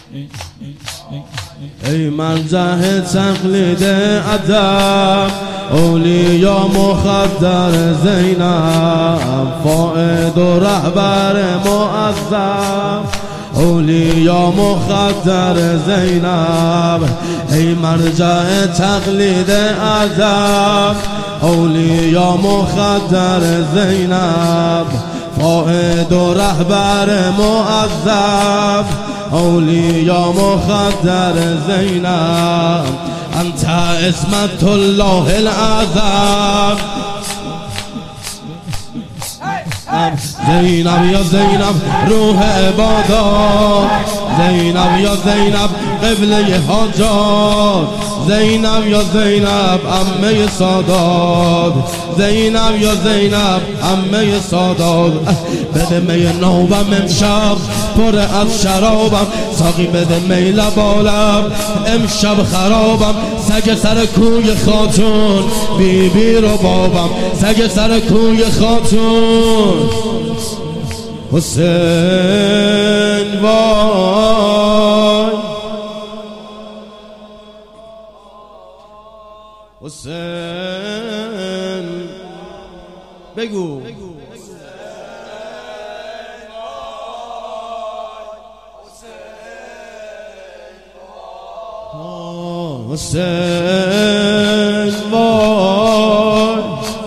ای مرجع تقلید ادب، اولیا مخدر زینب، فائد و رهبر معظم، اولیا مخدر زینب. ای مرجع تقلید ادب، اولیا مخدر زینب، فائد و رهبر معظم، اولیا مخدر زینب. انت اسمت الله الاعظم. زینب یا زینب روح عبادات، زینب یا زینب قبله حاجات، زینب یا زینب عمه سادات، زینب یا زینب عمه سادات. بده می نوبم امشب پر از شرابم، ساقی بده می لبالم امشب خرابم. سگ سر کوی خاتون بی بی رو بابم، سگ سر کوی خاتون حسین وای، حسین بگو حسین وای.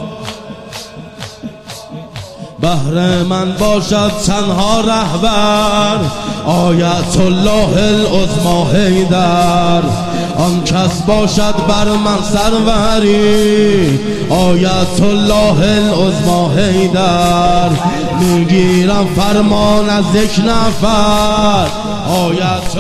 بهر من باشد تنها رهبر، آیت الله العظمی حیدر. آن کس باشد بر من سروری، آیت الله العظمی حیدر. میگیرم فرمان از یک نفر، آیت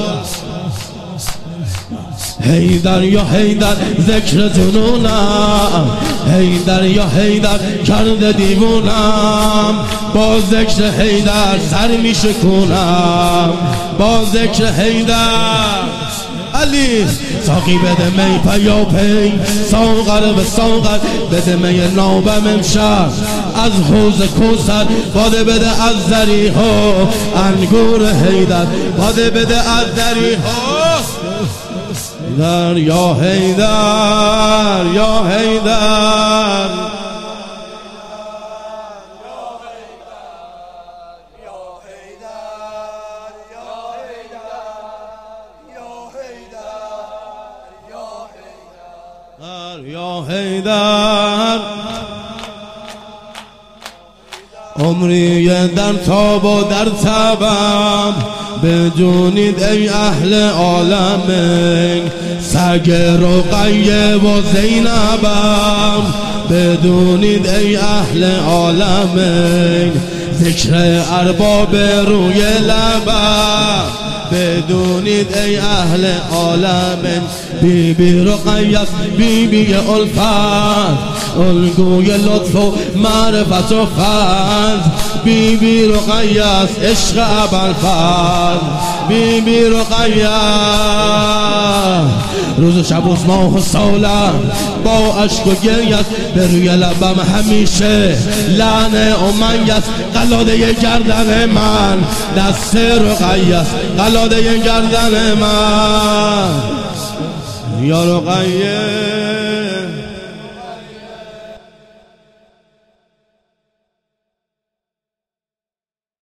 حیدر یا حیدر ذکر جنونم، حیدر یا حیدر کرده دیوونم. با ذکر حیدر سر می شکونم، با ذکر حیدر. علی ساقی بده می پیا پی، ساغر به ساغر بده می نوبم امشب از حوض کوثر. باده بده از ذریها انگور حیدر، باده بده از ذریها حیدر یا حیدر یا حیدر. یا حیدر عمری در تاب و در تبم، بدونید ای اهل عالمین سگ رقیه و زینبم. بدونید ای اهل عالمین ذکر ارباب روی لبم. بدونید ای اهل عالمین بی بی رقیت بی بی الفت، الگوی لطف و معرفت و فضل. بی بی رقیت عشق ابوالفضل، بی بی رقیت روز و شب و ماه و سالم با اشک و گریت به روی لبم همیشه لعن امیت. قلاده گردن من دست رقیت، قلاده گردن من یا رقیه.